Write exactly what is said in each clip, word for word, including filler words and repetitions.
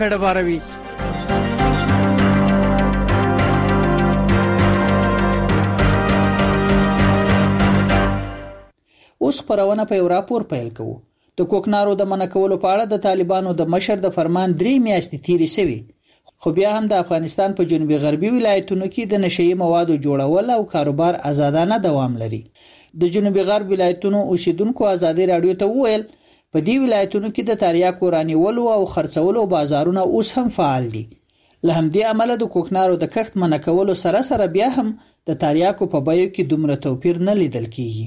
باروي. اوس خبرونه په یو راپور پیل کوو. د کوکنارو د منع کولو په اړه د طالبانو د مشر د فرمان درې میاشتې تیرې شوې، خو بیا هم د افغانستان په جنوبي غربي ولایتونو کې د نشئی موادو جوړول او کاروبار آزادانه دوام لري. د جنوبي غرب ولایتونو اوسیدونکو ازادي رادیو ته وویل په دې ولایتونو کې د تریاکو رانیولو او خرڅولو بازارونه اوس هم فعال دي. له همدې امله د کوکنارو د کښت منع کولو سره سره بیا هم د تریاکو په بیو کې دومره توپیر نه لیدل کیږي.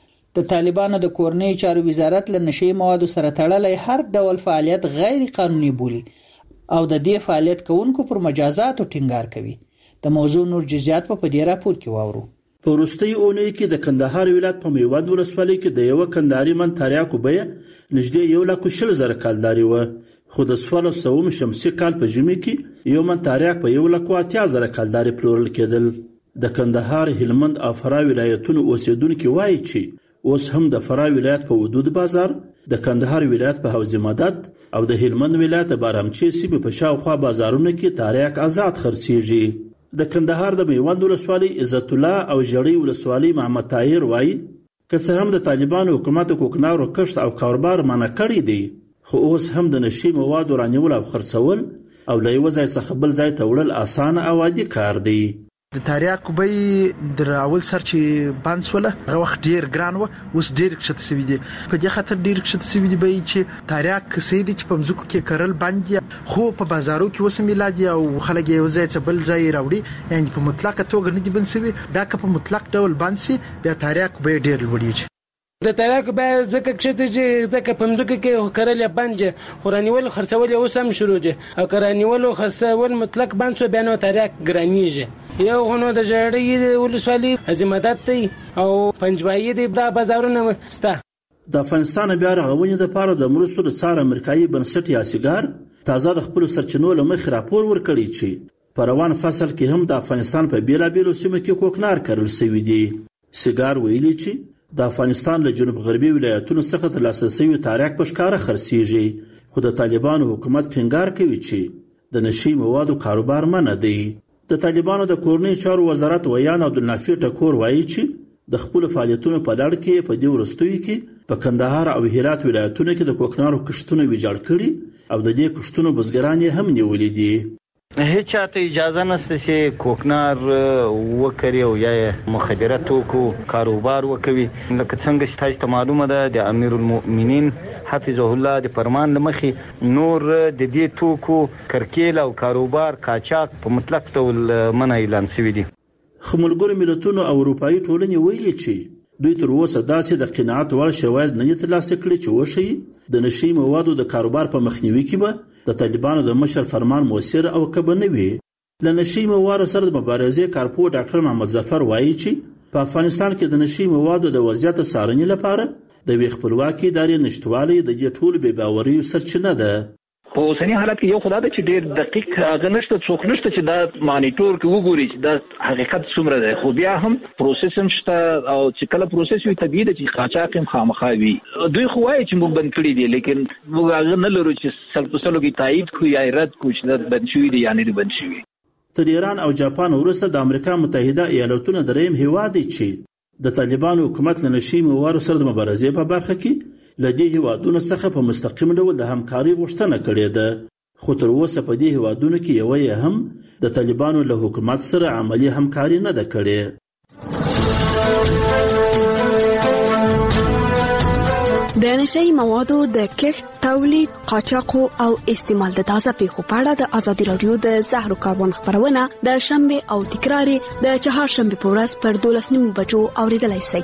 د طالبانو د کورنۍ چارو وزارت له نشئی موادو سره تړلې هر ډول فعالیت غیر قانوني بولي او د دې فعالیت کوونکو پر مجازاتو ټینګار کوي. د موضوع نور جزئیات په دې راپور کې واورو. په وروستۍ اونۍ کې د کندهار ولایت په میوند ولسوالۍ کې د یو کندهاري من تریاکو بیه نږدې یو لک شل زره کالداري و، خو د سوال سوم شمسي کال په ژمي کې یو من تریاک په یو لک اتیا زره کالداري پلورل کېدل. د کندهار، هلمند او فراه ولایتونو اوسیدونکو وایي چې اوس هم د فراه ولایت په حدود بازار، د کندهار ولایت په حوض مدد او د هلمند ولایت په بارامچی سیمې په شاوخوا بازارونو کې تریاک آزاد خرڅیږي. د کندهار د میوند ولسوالۍ عزت الله او ژړۍ ولسوالۍ محمد طاهر وایي که څه هم د طالبانو حکومت کوکنارو کښت او کاروبار منع کړی دی، خو اوس هم د نشئی موادو رانیول او خرڅول او له یو ځای څخه بل ځای ته وړل اسانه او عادي کار دی. د تریاکو بیې د اول سر چې بند شوله هغه وخت ډیر ګران و، اوس ډیر کښته شوي دي. په دې خاطر ډیر کښته شوي دي بیې چې تریاک کسې دي چې په مځکو کې کرل بند دي، خو په بازارو کې اوس میلاد دي او خلک یې یو ځای څخه بل ځای راوړي، یعنې په مطلقه توګه نه دي بند شوي. دا که په مطلق ډول بند شي بیا تریاکو بیې ډیر لوړېږي. د تریاکو بیه ځکه کښته چې ځکه په مځکو کې کرل یې بند دي، خو رانیول خرڅول یې اوس هم شروع دي، او که رانیول او خرڅول مطلق بند شو بیا نو تریاک ګرانېږي. یو غنو د ژړۍ ولسوالۍ حوض مدد دی او پنجوایي دی، دا بازارونه شته. د افغانستان بیا رغونې لپاره د مرستو د څار امریکایي بنسټ یا سیګار تازه د خپل سرچینو له مخې راپور ورکړی چې په روان فصل کې هم د افغانستان په بیلابیلو سیمو کې کوکنار کرل شوي دي. سیګار ویلي چې د افغانستان له جنوب غربي ولایتونو څخه ترلاسه شوي تریاک په ښکاره خرڅیږي، خو د طالبانو حکومت ټینګار کوي چې د نشئی موادو کاروبار منع دی. د طالبانو د کورنۍ چارو وزارت ویان عبدالنافع ټکور وایي چې د خپل فعالیتونو په لړ کې په دې وروستیو کې په کندهار او هرات ولایتونو کې د کوکنارو کښتونه ویجاړ کړي او د دې کښتونو بزګران یې هم نیولي دي. هیڅ چاته اجازه نشته چې کوکنار وکړي او یا مخدره توکو کاروبار وکوي. لکه څنګه چې تاسو ته معلومه ده د امیر المؤمنین حفظه الله د فرمان لمخې نور د دې توکو کرکیل او کاروبار قاچاق په مطلق ډول منع اعلان شوی دي. خو ملګرو ملتونو او اروپایي ټولنې ویلي چې دوی تر اوسه داسې د قناعت وړ شواهد نه دي ترلاسه کړي چې وښیي د نشئی موادو د کاروبار په مخنیوي کې به د طالبانو د مشر فرمان مؤثر او که به نه وي. له نشئی موادو سره د مبارزې کارپو ډاکټر محمد ظفر وایي چې په افغانستان کې د نشئی موادو د وضعیت څارنې لپاره د یوې خپلواکې ادارې نشتوالی د دې ټولو بې باوریو سرچینه ده. په اوسني حالت کې یو خدای ته چې ډېر دقیق هغه نشته، څوک نشته چې دا مانیټور کې وګوري چې دا حقیقت څومره دی، خو بیا هم پروسس هم شته او چې کله پروسس وي طبیعي ده چې قاچاق هم خامخا وي. دوی خو وایي چې موږ بند کړي دي، لیکن موږ هغه نه لرو چې سل په سلو کې تایید کړو یا رد کړو چې دا بند شوي دي یا نه دي بند شوي. تر ایران او جاپان وروسته د امریکا متحده ایالتونو دریم هیواد دی چې د طالبانو حکومت له نشئی موادو سره د مبارزې په برخه کې له دې هیوادونو څخه په مستقیم ډول د همکارۍ غوښتنه کړې ده، خو تر اوسه په دې هیوادونو کې یوه یې هم د طالبانو له حکومت سره عملی همکاري نه ده کړې. د نشئی موادو د کښت، تولید، قاچاق او استعمال د تازه پیښو په اړه د ازادي رادیو د زهرو کاروان خبرونه د شنبه او تکرار د چهارشنبه په ورځ پر دولس نیمو بجو اوریدلای شئ.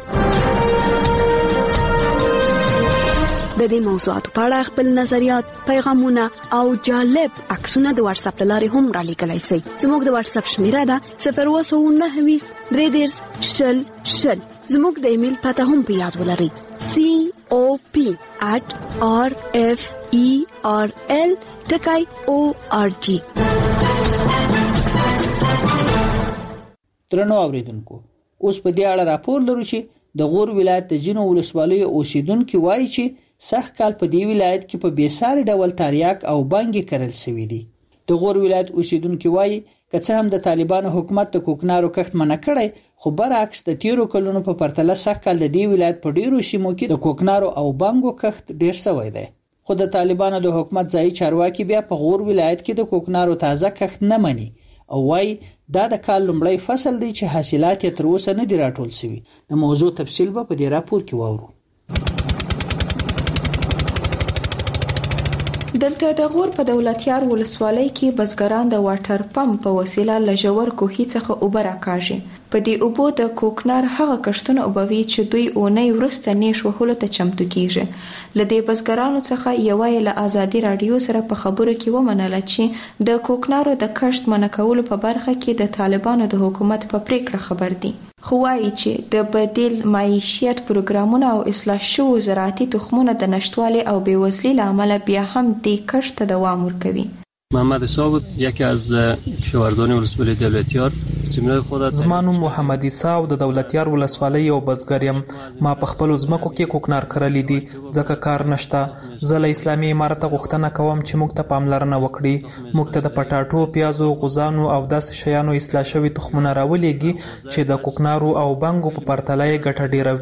د دې موضوعاتو په اړه خپل نظریات، پیغامونه او جالب عکسونه د واتس اپ لارې هم را لیږلی شئ. زموږ د واتس اپ شمیره ده صفر اووه سوه نهه ویشت درې دېرش شل شل. زموږ د ایمیل پته هم په یاد ولرئ سی او پی at r f e r l ټکی او ار جی. درنو اوریدونکو، اوس په دې اړه راپور لرو چې د غور ولایت د جنو ولسوالۍ اوسیدونکو وایي چې سخت کال په دې ولایت کې په بیساري ډول تریاک او بانګي کرل شوی دی. د غور ولایت اوسیدونکو وایي که څه هم د طالبانو حکومت د کوکنارو کښت منع کړی، خو برعکس د تیرو کلونو په پرتله سخت کال د دې ولایت په ډیرو سیمو کې د کوکنارو او بانګو کښت ډیر شوی دی. خو د طالبانو د حکومت ځایي چارواکي بیا په غور ولایت کې د کوکنارو تازه کښت نه مني او وایي دا د کال لومړی فصل دی چې حاصلات یې تر اوسه نه دي راټول شوي. د موضوع تفصیل به په دې راپور کې واورو. دلته د غور په دولتیار ولسوالۍ کې بزګران د واټر پمپ په وسیله له ژور کوهي څخه اوبه راکاږي. په دې اوبو د کوکنار هغه کښتونه اوبوي چې دوی اونۍ وروسته نیش وهلو ته چمتو کیږي. له دې بزګرانو څخه یوه یې له ازادي راډیو سره په خبرو کې ومنله چې د کوکنارو د کښت منع کولو په برخه کې د طالبانو د حکومت په پریکړه خبر دي، خو وایي چې د بدیل معیشت پروګرامونه او اصلاح شوو زراعتي تخمونه د نشتوالي او بیوزلۍ له امله بیا هم دې کښت ته دوام ورکوي. محمد عیسی بود، یکی از کشاورزان ولسوالی دولتیار. زما نوم محمد عیسی او د دولتیار ولسوالۍ یو بزګر یم. ما په خپلو ځمکو کې کوکنار کرلی دي ځکه کار نشته. زه له اسلامي امارته غوښتنه کوم چې موږ ته پاملرنه وکړي، موږ ته د پټاټو، پیازو، غوزانو او داسې شیانو اصلاح شوي تخمونه راولېږي چې د کوکنارو او بانګو په پرتله یې ګټه ډیره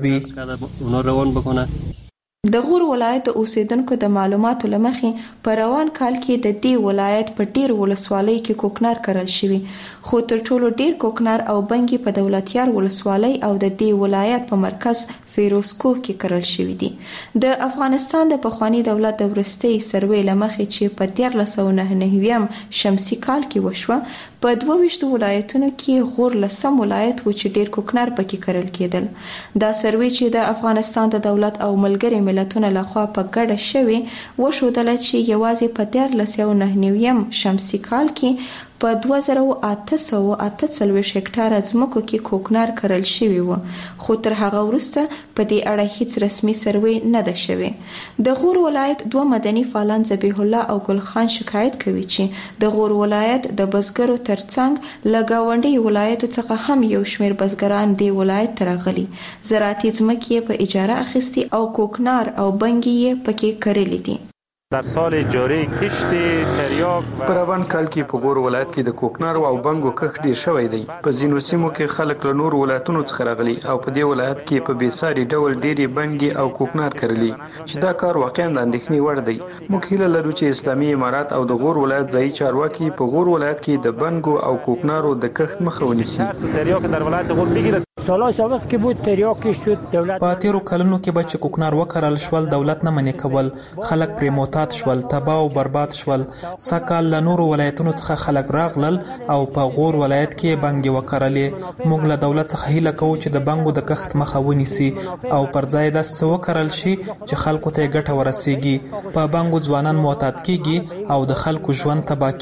وي. د غور ولایت د اوسیدونکو د معلوماتو له مخې په روان کال کې د دې ولایت په ډیر ولسوالۍ کې کوکنار کرل شوي، خو تر ټولو ډیر کوکنار او بنګي په دولتیار ولسوالۍ او د دې ولایت په مرکز فیروزکوه کې کرل شوي دي. د افغانستان د پخوانی دولت د وروستۍ سروې له مخې چې په دیارلس سوه نهه نوي شمسي کال کې وشوه، په دوه ویشتو ولایتونو کې غور لسم ولایت و چې ډیر کوکنار پکې کرل کېدل. دا سروې چې د افغانستان د دولت او ملګري ملتونو لخوا په ګډه شوې وښودله چې یوازې په دیارلس سوه نهه نوي شمسي کال کې په دوه زره اته سوه اته څلوېښت هکټاره ځمکو کې کوکنار کرل شوي وو، خو تر هغه وروسته په دې اړه هیڅ رسمي سروې نه ده شوې. د غور ولایت دوه مدني فعالان ذبیح الله او ګل خان شکایت کوي چې د غور ولایت د بزګرو ترڅنګ له ګاونډي ولایتو څخه هم یو شمېر بزګران دې ولایت ته راغلي، زراعتي ځمکې یې په اجاره اخیستي او کوکنار او بنګي یې پکې کرلي دي. در سال جاری کشت تریاک په روان کال کې په غور ولایت کې د کوکنارو او بنګو کښت ډیر شوی دی. په ځینو سیمو کې خلک له نور ولایتونو څخه راغلي او په دې ولایت کې په بیساري ډول ډیرې بنګي او کوکنار کرلي چې دا کار واقعا د اندېښنې وړ دی. موږ هیله لرو چې اسلامي امارات او د غور ولایت ځایي چارواکي په غور ولایت کې د بنګو او کوکنارو د کښت مخه ونیسي. تریاک در ولایت غور بگیرد. سالهای سابق که بود تریاکی شد دولت په تیرو کلونو کې به چې کوکنار وکرل شول دولت نه منې کول، خلک پرې معتاد شول، تباه او برباد شول. سږکال له نورو ولایتونو څخه خلک راغلل او په غور ولایت کې بنګې وکرلې. موږ له دولت څخه هیله کوو چې د بنګو د کښت مخه ونیسي او پر ځای داسې څه وکرل شي چې خلکو ته یې ګټه ورسیږي. په بنګو ځوانان معتاد کیږي او د خلکو ژوند تباه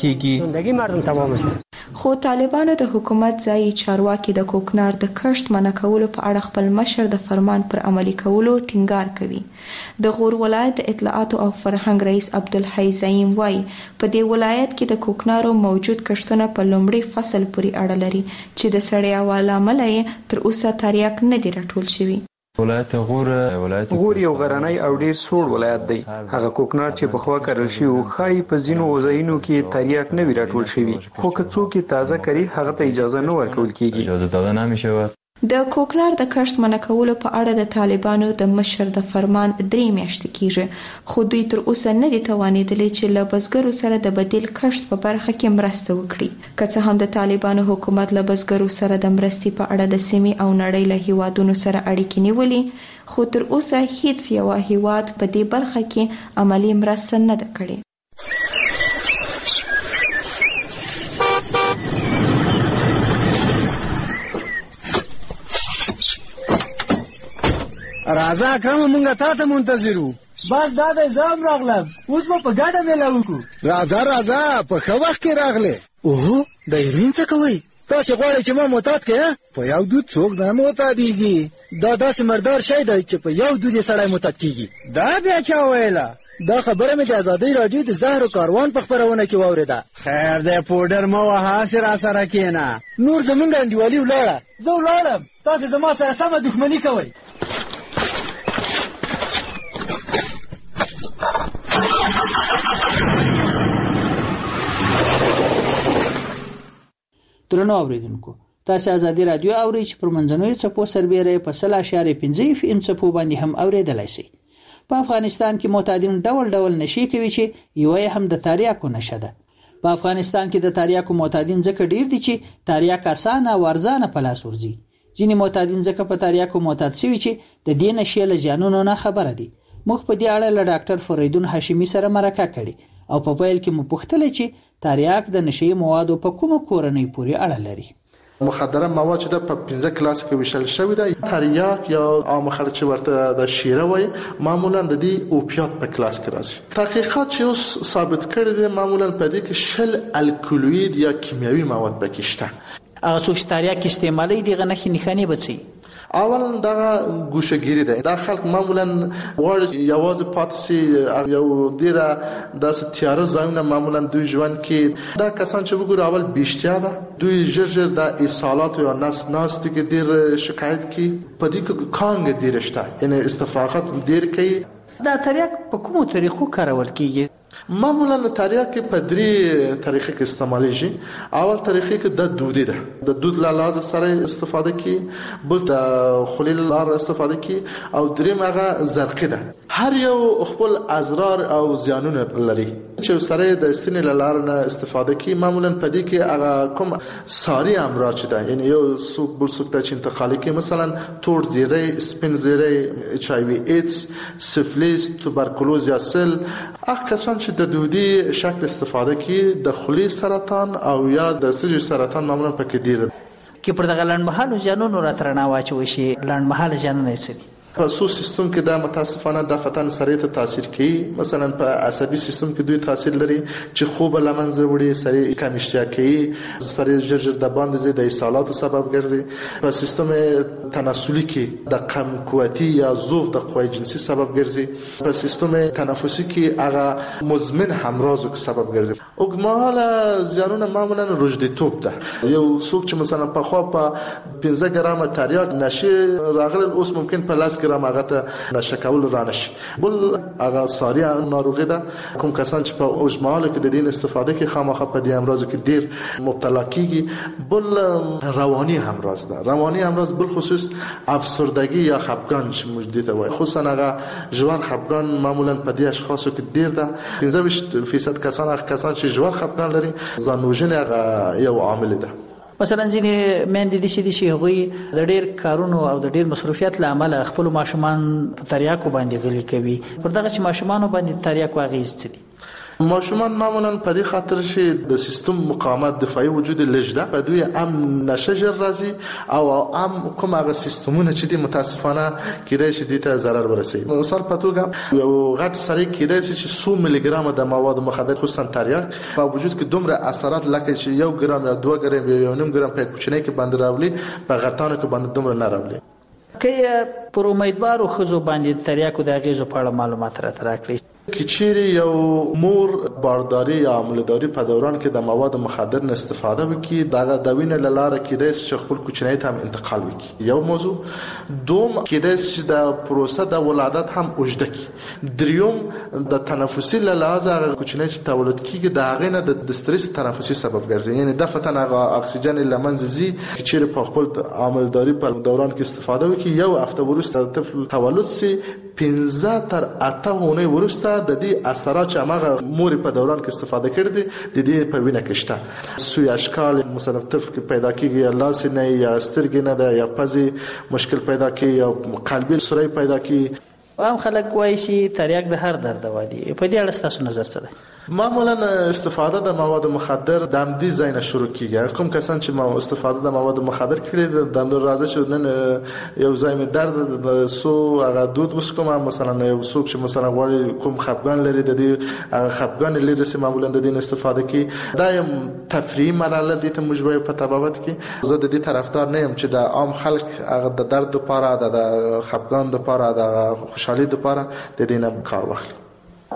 کیږي. خو طالبانو د حکومت ځایي چارواکي د کوکنار د کښت منع کولو په اړه خپل مشر د فرمان پر عملي کولو ټینګار کوي. د غور ولایت د اطلاعاتو او فرهنګ رئیس عبدالحی زعیم وایي په دې ولایت کې د کوکنارو موجود کښتونه په لومړي فصل پورې اړه لري چې د سړې هوا له امله یې تر اوسه تریاک نه دي راټول شوي. ولایت غور ولایت غور یو غرنی او ډیر سوړ ولایت دی. هغه کوکنار چې په خوا کرل شي او خای په ځینو ځایونو کې تریاک نه وی راټول شوی، خو که څوک تازه کړي هغه ته اجازه نه ورکول کیږي. اجازه داده نمیشه. د کوکنار د کښت منع کولو په اړه د طالبانو د مشر د فرمان درې میاشتې کیږي، خو دوی تر اوسه نه دي توانېدلي چې له بزګرو سره د بدیل کښت په برخه کې مرسته وکړي. که څه هم د طالبانو حکومت له بزګرو سره د مرستې په اړه د سیمې او نړۍ له هیوادونو سره اړیکې نیولې، خو تر اوسه هیڅ یو هیواد په دې برخه کې عملی مرسته نه ده کړې. راځه اکرم مونږه تا ته منتظر وو. بس دا د زام راغلم، اوس به په ګډه میله وکړو. راځه راځه په ښه وخت کې راغلې. اوهو د هیروین څه کوئ؟ تاسې غواړئ چې ما معتاد کړې؟ په یو دود څوک نه معتادېږي. دا داسې مردار شی دی چې په یو دود یې سړی معتاد کېږي. دا بیا چا ویله؟ دا خبره مې د ازادۍ راډیو د زهرو کاروان په خپرونه کې واورېده. خیر دی پوډر مه وهه، هسې راسره کښېنه. نور زمونږ انډیوالي ولاړه. زه ولاړم، تاسې زما سره سمه دښمني کوئ. درنو اوریدونکو تاسو ازادي رادیو اورئ چې پر منځنوي چپو سربېره په سل اشاریه پنځه اف ام چپو باندې هم اوریدلای شئ. په افغانستان کې معتادین ډول ډول نشي کوي چې یو یې هم د تریاکو نشه ده. په افغانستان کې د تریاکو معتادین ځکه ډیر دي چې تریاک اسانه او ارزانه په لاس ورځي. ځینې معتادین ځکه په تریاکو معتاد شوي چې د دې نشې له زیانونو نه خبره دي. موږ په دې اړه له ډاکټر فریدون هاشمي سره مرکه کړې او په پیل کې مو پوښتل چې تریاک د نشې موادو په کومه کورنۍ پورې اړه لري. مخدره مواد چې په پنځه کلاس کې ویشل شوی دی، تریاک یا عام خلک چې ورته د شیره وایي معمولا د دې اوپیات په کلاس کې راځي. تحقیقات چې اوس ثابت کړي دي معمولا په دې کې شل الکولوید یا کیمیاوي مواد پکې شته. هغه څوک چې تریاک استعمالوي دغه نښې نښانې به څه اول دا ګوشهګیری ده. دا خلک معمولا غواړي یوازې پاتې سي یو ډیره د تیاره ځایونه معمولا دوی ژوند کې دا کسان چې وګوري اول بیشتیا ده دوی ژر ژر د اصالات یا نس ناست کې ډیر شکایت کوي. په دې کې کانګ ډیر شته یعنی استفراغات ډیر کوي. دا تریاک په کومو طریقو کارول کیږي؟ معمولا تریاک په درې طریقې کې استعمالېږي. اول طریقې کې د دودي ده، د دود له لارې سره استفاده کی، بل د خولې له لارې استفاده کی، او دریم هغه زرقي ده. هر یو خپل اضرار او زیانونه لري. چې سره د سینې له لارې نه استفاده کی معمولا په دې کې هغه کوم ساري امراض چې ده یعنی یو څوک بل څوک ته چې انتقالي کی، مثلا تور زیره، سپین زیره، اچ آی وی ایدز، سفلیس، توبرکلوز یا سل. هغه کسان چې د دودي شکل استفاده کی د خولې سرطان او یا د سږي سرطان معمولا پکې ډیر دي. کې پر دغه لنډمهاله ژوندونو راترنا واچوي شي لنډمهاله ژوندونه څه دي؟ په سو سیستم کې دا متاسفانه د فتن سره ته تاثیر کوي. مثلا په عصبي سیستم کې دوی تاثیر لري چې خوب لمنځه وړي، سره کمشتیا کوي، سره ژر د باندې د اصالاتو سبب ګرځي. په سیستم تناسلي کې د کم قوتي یا ضعف د قوی جنسي سبب ګرځي. په سیستم تنفسي کې هغه مزمن همراضو سبب ګرځي. اوګماله زیانونه معمولا رشدتوب ده. یو څوک چې مثلا په خوا په پنځه ګرام تریاک نشي راغلی اوس ممکن په لاس ګرام هغه ته نشه کول رانشي. بل هغه ساری ناروغي ده. کوم کسان چې په اوجماله کې د دین استفاده کې خامخا په دې امراض کې ډیر مبتلا کیږي. بل رواني امراض ده. رواني امراض بل خصوص افسردگی یا خفګان چې موجود دی وای خصوصا هغه ژور خفګان معمولا په دې اشخاصو کې ډیر ده. پنځه ویشت فیصد کسان هغه کسان چې ژور خفګان لري ځانوژنه یو عامل ده. مثلا ځینې میندې دي چې هغوی د ډېر کارونو او د ډېر مصروفیت له امله خپلو ماشومان په تریاکو باندې غلي کوي. پر دغه چې ماشومانو باندې تریاکو اغېز څه دي؟ ماشومان معمولا په دې خاطر چې د سیستم مقاومت دفاعي وجود لږ ده په دوی ام نشه ژر راځي او ام کوم هغه سیستمونه چې د متاسفانه کېدای شي د ته ضرر ورسوي. مثال په توګه یو غټ سړی کېدای شي چې څو ملي ګرام د مواد مخدر خصوصا تریاک په وجود کې دومره اثرات لکه چې یو ګرام یا دوه ګرام یا یو نیم ګرام په کوچنۍ کې باندې راولي په غټانو کې باندې دومره نه راولي. که پر امیدوارو ښځو باندې تریاکو د اغېزو په اړه معلومات راته راکړئ. که چیرې یو مور بارداری یا عملداری په دوران کې د مواد مخدر نه استفاده وکړي دغه د وینې له لارې کېدای شي چې خپل کوچنی ته هم انتقال وکړي. یو موضوع. دوم کېدای شي چې د پروسه د ولادت هم اوږده کړي. دریوم د تنفسي له لحاظه هغه کوچنی چې تولد کېږي د هغې نه د استرس تنفسي سبب ګرځي یعنی دفعتاً هغه اکسیجن له منځه ځي. که چیرې په خپل عملداری په دوران کې استفاده وکړي یو هفته وروسته د طفل تولد سي پنځه تر اته اونۍ وروسته د دې اثرات چې هغه مور په دوران کې استفاده کړې دي د دې په وینه کې شته. سوی اشکال مثلا طفل کې پیدا کیږي یا لاس نه یا سترګې نه ده یا پزې مشکل پیدا کوي یا قلبي سوري پیدا کوي. عام خلک وایي چې تریاک د هر درد دوا دی. په دې اړه ستاسو نظر څه دی؟ معمولا استفاده د مواد مخدر د امدی ځای نه شروع کیږي. کوم کسان چې ما استفاده د مواد مخدر کړي د اندر راځي چې نن یو ځای می درد د سو هغه دود وس کوم مثلا یو څوک چې مثلا غواړي کوم خفګان لري د دې هغه خفګان لري چې معمولا د دې استفاده کوي. دا یم تفریحي مرحله دي ته مجبور په تبابت کې. زه د دې طرفدار نه یم چې د عام خلک هغه د درد لپاره د خفګان لپاره د خوشحالي لپاره د دې نه کار واخلي.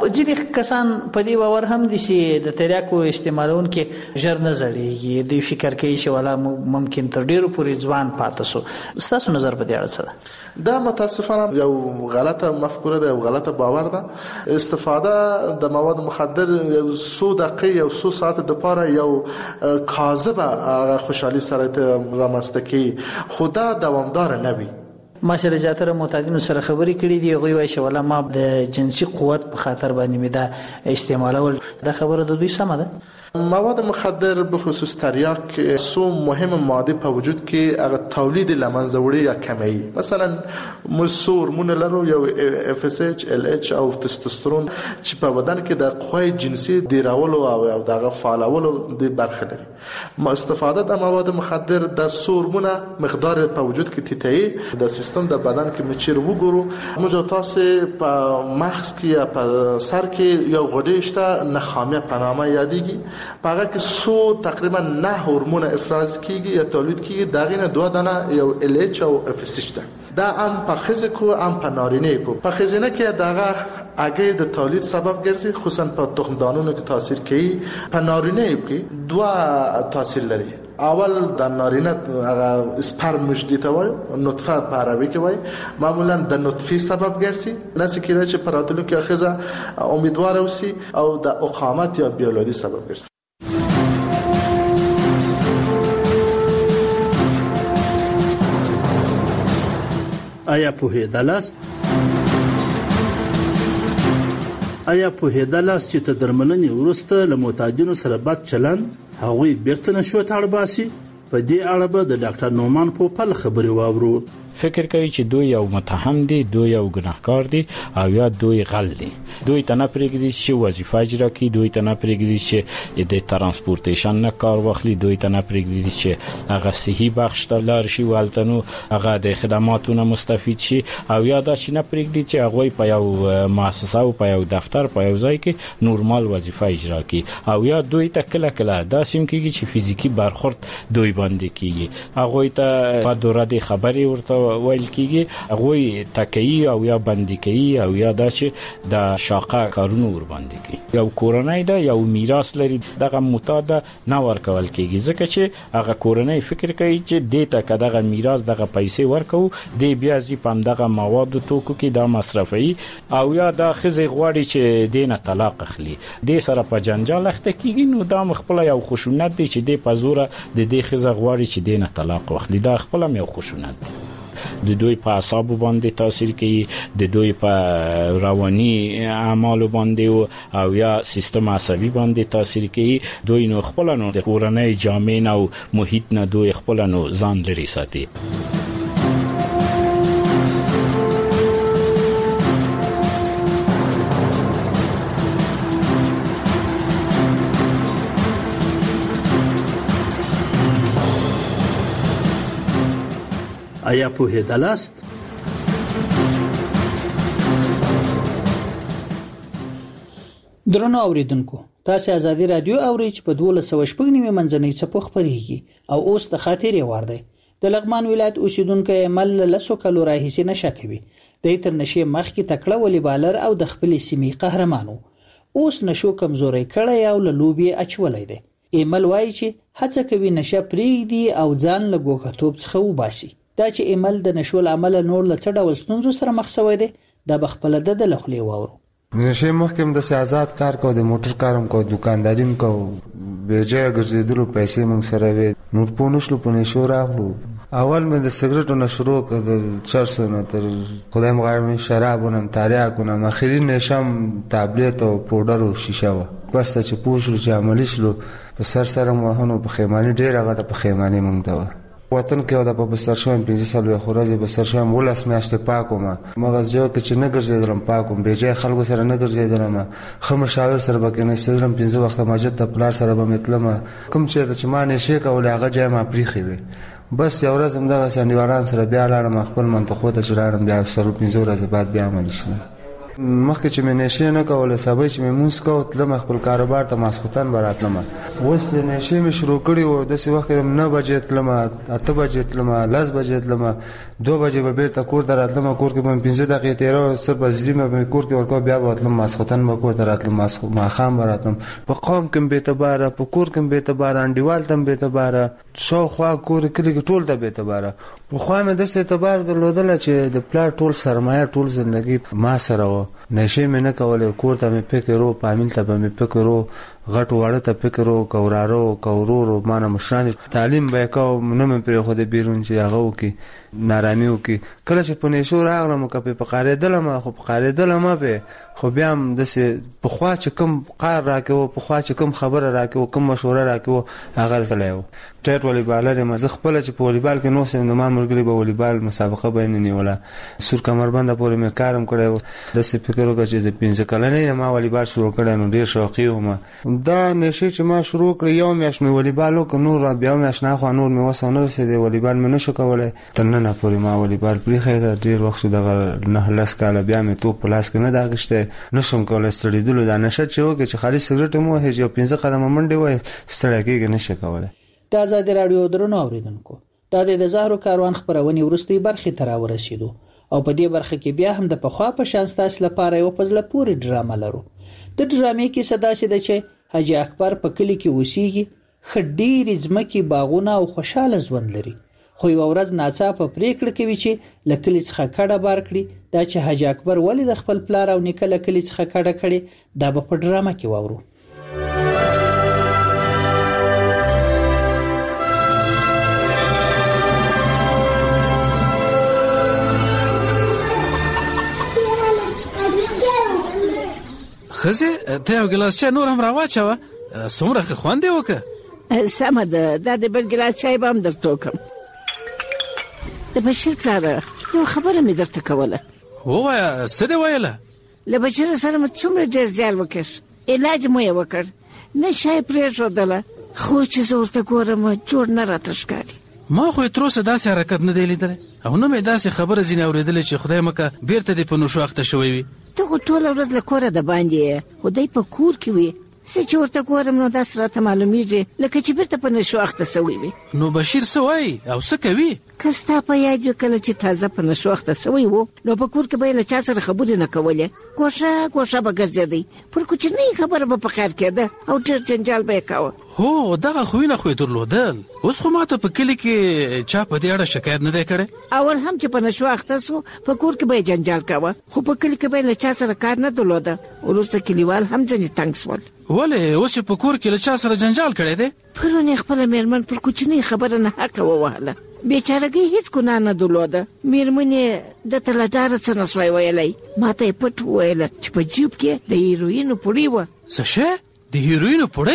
ځینې کسان په دې باور هم دي چې د تریاکو استعمالونکي ژر نه زړیږي، دوی فکر کوي چې ولا ممکن تر ډیرو پورې ځوان پاتې سو. ستاسو نظر په دې اړه څه ده؟ دا متاسفانه یو غلطه مفکوره ده، یو غلطه باور ده. استفاده د مواد مخدر یو څو دقیقې یو څو ساعت د پاره یو کاذبه خوشحالي سره رامنځته کوي، خو دا دوامدار نه وي. ما سره زیاتره معتادینو سره خبرې کړې دي، هغوی وایي چې ولا ما د جنسي قوت په خاطر باندې مې دا استعمالول. دا خبره د دوی سمه ده؟ مواد مخدر بخصوص تریاک سو مهم ماده په وجود کې هغه تولید لمنځه وړي یا کمی، مثلا مسور مون لرو یو اف اس اچ ال اچ او تستوسترون چې په بدن کې د قوی جنسي ډیرولو او دغه فعالولو د برخه لري. ما استفاده د مواد مخدر د سورمونه مقدار په وجود کې تیتای د سیستم د بدن کې مچیر وګورو، موږ تاسو په مغز کې یا په سر کې یو غوډه شته نخامه په نامه یادېږي، پاګه کې سو تقریبا نه هورمون افراز کیږي یا تولید کیږي، داغه نه دوه دانه یو ال اچ او اف اس اچ ده. دا ام په خزه کو ام په نارینه کو په خزینه کې داغه اگه د تولید سبب ګرځي، خصوصا په تخم دانونو کې تاثیر کوي. په نارینه کې دوه تاثیر لري. اول د نارینه هغه سپرم مشدیته وای، نطفه په عربی کې وای، معمولا د نطفه سبب ګرځي، نس کېږي چې پراتلو کې اخزه امیدوار اوسي او د اقامت یا بیولوژي سبب ګرځي. آیا پوهېدلاست آیا پوهېدلاست چې تر درملنې وروسته له معتادینو سره بد چلند هغوی بیرته نشو ته اړباسي؟ په دې اړه به د ډاکټر نومان پوپل خبرې واورو. فکر کوي چې دوی یو متهم دي، دوی یو ګناهکار دي او یا دوی غل دي. دوی ته نه پرېږدي چې وظیفه اجرا کړي، دوی ته نه پرېږدي چې د ترانسپورټیشن نه کار واخلي، دوی ته نه پرېږدي چې هغه صحي بخش ته لاړ شي، ولته نو هغه د خدماتو نه مستفید شي، او یا دا چې نه پرېږدي چې هغوی په یو مؤسسه او په یو دفتر په یو ځای کې نورمال وظیفه اجرا کړي، او یا دوی ته کله کله داسې هم کېږي چې فزیکي برخورد دوی باندې کېږي، هغوی ته په دوره د خبرې ورته ویل کېږي، هغوی تکیي او یا بندي کوي او یا دا چې د شاقه کارونو ور باندې کوي. یو کورنۍ ده، یو میراث لري، دغه معتاد نه ورکول کېږي ځکه چې هغه کورنۍ فکر کوي چې دې ته که دغه میراث دغه پیسې ورکوو دې بیا ځي په همدغه موادو توکو کې دا مصرفوي، او یا دا ښځې غواړي چې دې نه طلاق اخلي، دې سره په جنجال اخته کېږي، نو دا خپله یو خشونت دی چې دې په زوره د دې ښځه غواړي چې دې نه طلاق واخلي، دا خپله هم یو خشونت دی. د دوی په اعصابو باندې تاثیر کوي، د دوی په رواني اعمالو باندې او یا سیستم عصبي باندې تاثیر کوي. دوی نو خپل نو د کورنۍ جامع او محیط نه دوی خپل نو ځان لري ساتي. آیا پوهېدلاست؟ درنو اوریدونکو، تاسو ازادي رادیو اورئ چې په دولس سوه شپږ نیمه منځنۍ څپو خپرېږي او اوس د خاطرې وار دی. د لغمان ولایت اوسیدونکو مل لسو کلو راهیسې نشه کوي. د تر نشې مخکې تکړه والیبالر او د خپل سیمې قهرمانو، اوس نشو کمزوري کړی او له لوبي اچولای دی. ایمل وایي چې هڅه کوي نشه پرېږدي او ځان له ګوښتوب څخه وباسي. دا چې ایمل د نشو عمل نور له څه ډول ستونزو سره مخ شوی دی، دا بخپله د د لخلې واورو. نشه مخکې د سیاست کار کو، د موټر کارم کو، دکانداریم کو، به ځای ګرځېدلو پیسې موږ سره وې، نور پونشلو په نشو راغلو. اول مې د سګریټو نه شروع کړ، د چرسو نه تر خدای مغاړم شرابونه تاریاکونه، اخري نشم تابلیت او پودر او شیشه و. بس چې پوښل چې عملی شلو په سر سره مهونو په خیمانی ډیره غټه په خیمانی موږ دا وطن کې دا په بستر شوم پنځه سال خو راځي بستر شوم ولس میاشته پاکوم، مغز جو کې چې نه ګرځیدلم پاکوم، به ځای خلکو سره نه ګرځیدلم، خمر شاور سره به کې نه استدلم، پنځه وخت مسجد ته پلار سره به متلم، کوم چې چې ما نه شي کول هغه ځای ما پریخي وي. بس یو ورځ هم دا سندیواران سره بیا لاړم خپل منطقه ته چلاړم، بیا سره پنځه ورځې بعد بیا عمل شو. مخکې چې مې نشې نه کوله سبا چې مې مونځ کوه تلم خپل کاروبار ته ماسخوتن به راتلم. اوس نشې مې شروع کړې وه داسې وخت کې نه بجې تلم اته بجې تلم لس بجې تلم دوه بجې به بیرته کور ته راتلم. کور کې به مې پنځه دقیقې تېروه صرف ازري مې به کور کې ورکوه بیا به تلم ماسخوتن به کور ته راتلم ماښام به راتلم. په قوم کې هم بېاعتباره په کور کې هم بېاعتباره انډیوال ته هم بېاعتباره شاوخوا کور کلي کې ټول ته بېاعتباره. پخوا مې داسې اعتبار درلودله چې د پلار ټول سرمایه ټول زندګي ما سره وه. نشې مې نه کولې کور ته مې فکر و فامیل ته به مې فکر و غټو واړه ته فکر و که وراره و که ورور و ما نه مشران تعلیم به یې کوه نه مې پرېښودې بیرون چې هغه وکړي نارامي وکړي. کله چې په نشو راغلم که پې په قارېدلم خو په قارېدلم پې خو بیا هم داسې پخوا چې کوم قار راکوه پخوا چې کوم خبره راکوه کوم مشوره راکوه هغه تللی و. ټیټ والیبالر یم زه خپله چې په والیبال کې نوست یم د ما ملګري به والیبال مسابقه به یې نه نیوله. سور کمربنده پورې مې کار هم کړی و. داسې فکر وکړه چې د پنځه کلنۍ نه ما والیبال شروع کړی نو ډېر شوقي وم. دا نشې چې ما شروع کړې یو میاشت مې والیبال وکړ نور بیا میاشت نه خوا نور مې وس ونه رسېدی والیبال مې نه شو کولی. تر ننه پورې ما والیبال پرېښی ده ډېر وخت شو دغه نه لس کاله بیا مې توپ په لاس کې نه ده اخیستی نه شم کولی ستړېدلو. دا نشه چې وکړې چې خالي سګرټ هم ووهې چې یو پنځه قدمه منډې ووهې ستړی کېږي نه شي کولی. د ازادي راډیو درنو اورېدونکو دا د زهرو کاروان خپرونې وروستۍ برخې ته راورسېدو او په دې برخه کې بیا هم د پخوا په شان ستاسو لپاره یو په زړه پورې ډرامه لرو. د ډرامې کیسه داسې ده چې حاجي اکبر په کلي کې اوسېږي ښه ډېرې ځمکې باغونه او خوشحاله ژوند لري. خو یوه ورځ ناڅاپه پرېکړه کوي چې له کلي څخه کډه بار کړي. دا چې حاجي اکبر ولې د خپل پلار او نیکه له کلي څخه کډه کړې دا به په ډرامه کې واورو. خزه ته یو ګلاس چای نور هم راواچوه څومره ښه خوند یې وکړه. سمه ده دا د بل ګلاس چای به هم درته وکړم. د بشیر پلاره یو خبره مې درته کوله. ووایه څه دې ویله؟ له بشیر سره مې څومره ډېر زیار وکړ علاج مو یې وکړ نشه یې پرېښودله خو چې زه ورته ګورم جوړ نه راته ښکاري. ما خو یې تر اوسه داسې حرکت نه دی لیدلی او نه مې داسې خبره ځینې اورېدلې چې خدای مکه بېرته دې په نشو اخته شوی وي. ته خو ټوله ورځ له کوره د باندې یې خو دی په کور کې وي. زه چې ورته ګورم نو داسې راته معلومیږي لکه چې بېرته په نشو اخته سوی وي. نو بشیر څه وایي او څه کوي؟ که ستا په یاد وي کله چې تازه په نشو اخته سوی و نو په کور کې به یې له چا سره خبرې نه کولې ګوښه ګوښه به ګرځېدی پر کوچنۍ خبره به په خیر کېده او ډېر جنجال به یې کاوه. هو دغه خویونه خو یې درلودل. اوس خو ماته په کلي کې چا په دې اړه شکایت نه دی کړی. اول هم چې په نشو اخته سو په کور کې به یې جنجال کاوه خو په کلي کې به یې له چا سره کار نه درلوده. وروسته کلیوال هم ځینې تنګ سول. ولې اوس یې په کور کې له چا سره جنجال کړی دی؟ پرون یې خپله مېرمن پر کوچنۍ خبره نه حقه ووهله. بیچارګۍ هیڅ ګناه نه درلوده. مېرمن یې درته له ډاره څه نه سوی ویلی. ما ته یې پټ وویله چې په جیب کې د هیروینو پوړۍ وه. څه شی؟ د هیروینو پوړۍ؟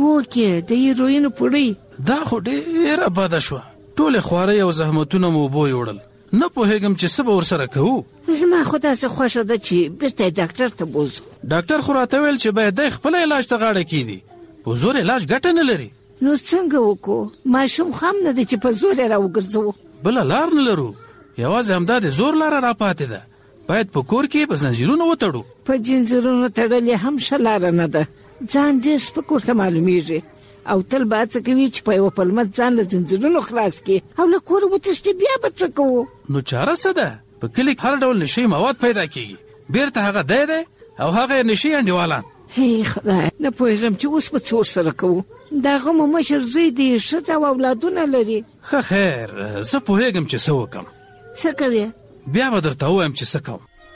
وکې د هیروینو پوړۍ. دا خو ډېره بده شوه. ټولې خوارۍ او زحمتونه مو اوبو یوړل. نه پوهېږم چې څه به ورسره کوو. زما خو داسې خوښه ده چې بېرته یې ډاکټر ته بوځو. ډاکټر خو راته ویل چې باید دی خپله علاج ته غاړه کېږدي. په زور علاج ګټه نه لري. نو څنګه وکړو؟ ماشوم خو هم نه دی چې په زور یې راوګرځوو. بله لار نه لرو. یوازې همدا د زور لاره راپاتې ده. باید په کور کې په زنځیرونو وتړو. په زنځیرونو تړل یې هم ښه لاره نه ده. ځان ډېر سپک ورته معلومیږي او تل به هڅه کوي چې په یوه پلمه ځان له زنځیرونو خلاص کړي او له کوره وتښتي. بیا به څه کوو؟ نو چاره څه ده؟ په کلي هر ډول نشي مواد پیدا کېږي. بیرته هغه دی دی او هغه یې نشي انډیوالان. هی خدای نه پوهېږم چې اوس به څه ورسره کوو. د هغه مو مشر زوی دی ښځه او اولادونه لري. ښه خیر زه پوهېږم چې څه وکړم. څه کوې؟ بیا به درته ووایم چې څه کوم.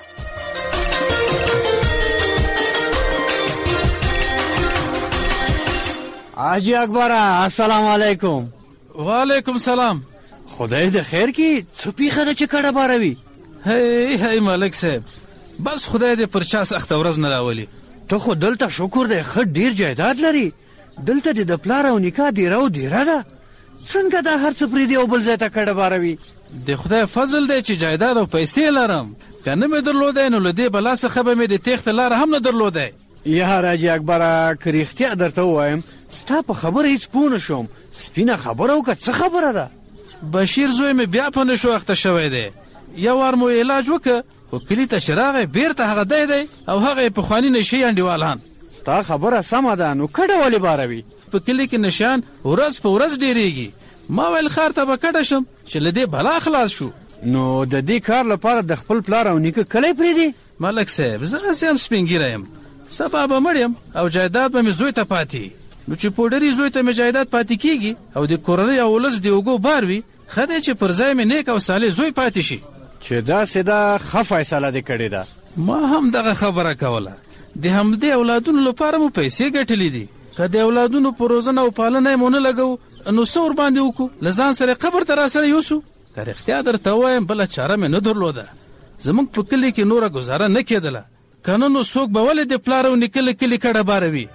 حاجی اکبره السلام علیکم. وعلیکم سلام. خدای د خیر کې څه پیښه ده چې کډه باروي؟ هی هی ملک صاحب بس خدای دې پر چا سخته ورځ نه راولي. ته خو دلته شکر دی ښه ډېر جایداد لري. دلته دې د پلار او نیکه دیره او دیره ده. څنګه دا هر څه پرېږدي او بل ځای ته کډه باروي؟ د خدای فضل دی چې جایداد او پیسې لرم. که نه مې درلودی نو له دې بلا څخه به مې د تېښتې لاره هم نه درلودی. یا حاجي اکبره که رښتیا درته ووایم ستا په خبره هیڅ پوه نه شوم. سپینه خبره وکړه څه خبره ده؟ بشیر زوی مې بیا په نشو اخته شوی دی. یو وار مو علاج وکړه خو کلی ته شراغه بیرته هغه دی دی او هغه په خواني نشي انډیوالان. ستا خبره سمه ده، نو کډه ولې باروي؟ په کلی کې نشان ورځ په ورځ ډیریږي. ما ویل خار ته به کډه شم چې له دې بلا خلاص شو. نو د دې کار لپاره د خپل پلار او نیکه کلی پرېږدي؟ ملک صاحب زه هسې هم سپین ږیری یم، سبا به مړ یم او جایداد به مې زوی ته پاتې. نو چې پوډري زوی ته مې جایداد پاتې کېږي او د کورنۍ او ولس د اوږو بار وي، ښه دی چې پر ځای مې نیک او صالح زوی پاتې شي. چې داسې ده ښه فیصله دې کړې ده. ما هم دغه خبره کوله. د همدې اولادونو لپاره مو پیسې ګټلې دي. که د اولادونو په روزنه او پالنه یې مو نه لګو نو څه ورباندې وکړو؟ له ځان سره قبر ته را سره یوسو؟ که رښتیا درته ووایم بله چاره مې نه درلوده. زموږ په کلي کې نوره ګزاره نه کېدله، که نه نو څوک به ولې د پلار او نیکه له کلي کډه باروي.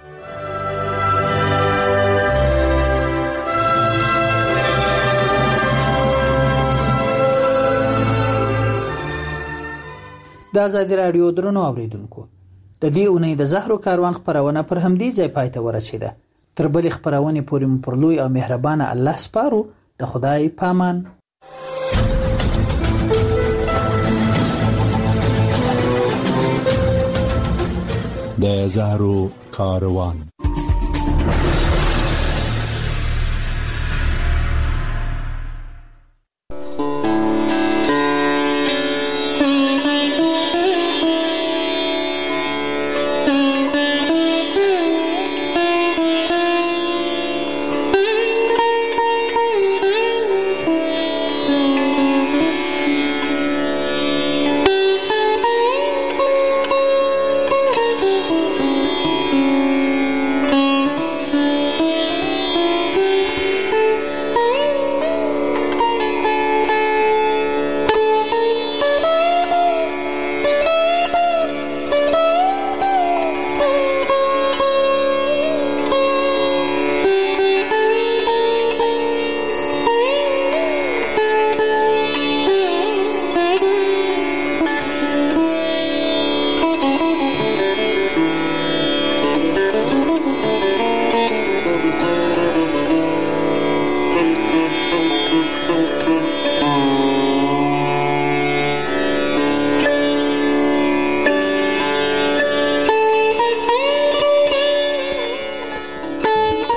د ازادي راډیو درنو اوریدونکو، د دې اونۍ د زهرو کاروان خپرونه پر همدې ځای پای ته ورسېده. تر بلې خپرونې پورې مو پر لوی او مهربانه الله سپارو. د خدای پامان. د زهرو کاروان.